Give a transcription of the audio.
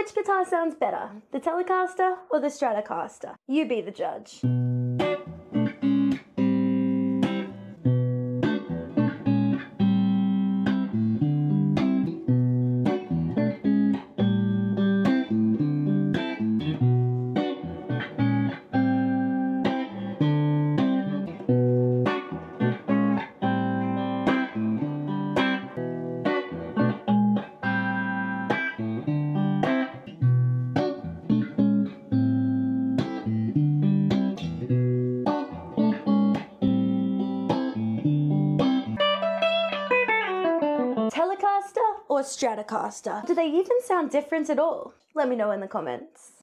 Which guitar sounds better, the Telecaster or the Stratocaster? You be the judge. Telecaster or Stratocaster? Do they even sound different at all? Let me know in the comments.